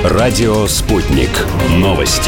Радио «Спутник». Новости.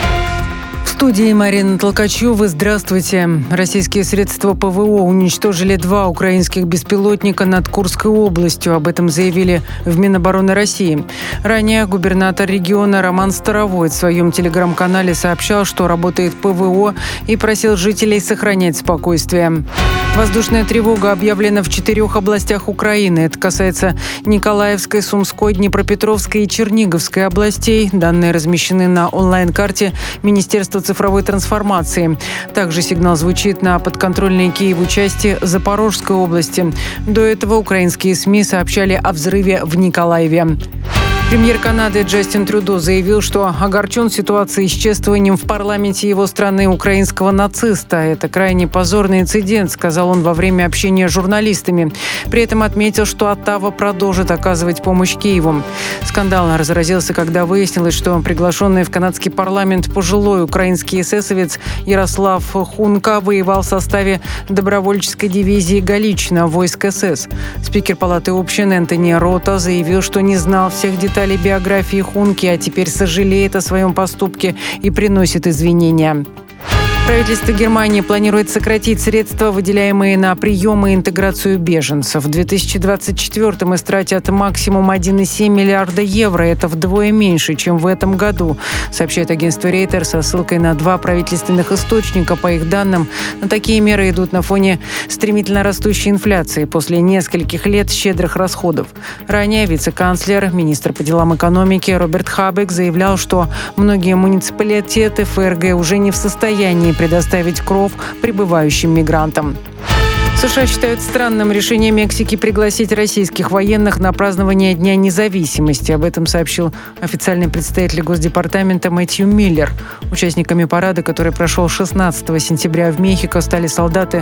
В студии Марина Толкачева. Здравствуйте. Российские средства ПВО уничтожили 2 украинских беспилотника над Курской областью. Об этом заявили в Минобороны России. Ранее губернатор региона Роман Старовой в своем телеграм-канале сообщал, что работает ПВО, и просил жителей сохранять спокойствие. Воздушная тревога объявлена в 4 областях Украины. Это касается Николаевской, Сумской, Днепропетровской и Черниговской областей. Данные размещены на онлайн-карте Министерства цифровой трансформации. Также сигнал звучит на подконтрольной Киеву части Запорожской области. До этого украинские СМИ сообщали о взрыве в Николаеве. Премьер Канады Джастин Трюдо заявил, что огорчен ситуацией с чествованием в парламенте его страны украинского нациста. Это крайне позорный инцидент, сказал он во время общения с журналистами. При этом отметил, что Оттава продолжит оказывать помощь Киеву. Скандал разразился, когда выяснилось, что приглашенный в канадский парламент пожилой украинский эсэсовец Ярослав Хунка воевал в составе добровольческой дивизии Галичина войск СС. Спикер Палаты общин Энтони Рота заявил, что не знал всех деталей биографии Хунки, а теперь сожалеет о своем поступке и приносит извинения. Правительство Германии планирует сократить средства, выделяемые на прием и интеграцию беженцев. В 2024-м истратят максимум 1,7 миллиарда евро. Это вдвое меньше, чем в этом году, сообщает агентство Рейтер со ссылкой на 2 правительственных источника. По их данным, такие меры идут на фоне стремительно растущей инфляции после нескольких лет щедрых расходов. Ранее вице-канцлер, министр по делам экономики Роберт Хабек заявлял, что многие муниципалитеты ФРГ уже не в состоянии предоставить кров прибывающим мигрантам. США считают странным решение Мексики пригласить российских военных на празднование Дня независимости. Об этом сообщил официальный представитель Госдепартамента Мэтью Миллер. Участниками парада, который прошел 16 сентября в Мехико, стали солдаты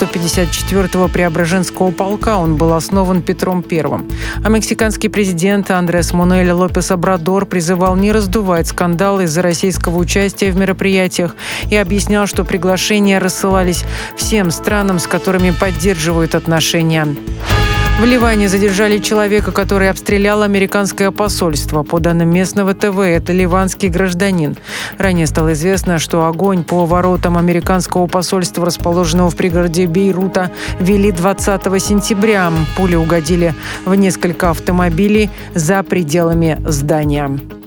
154-го Преображенского полка. Он был основан Петром I. А мексиканский президент Андрес Мануэль Лопес Обрадор призывал не раздувать скандалы из-за российского участия в мероприятиях и объяснял, что приглашения рассылались всем странам, с которыми поддерживают отношения. В Ливане задержали человека, который обстрелял американское посольство. По данным местного ТВ, это ливанский гражданин. Ранее стало известно, что огонь по воротам американского посольства, расположенного в пригороде Бейрута, вели 20 сентября. Пули угодили в несколько автомобилей за пределами здания.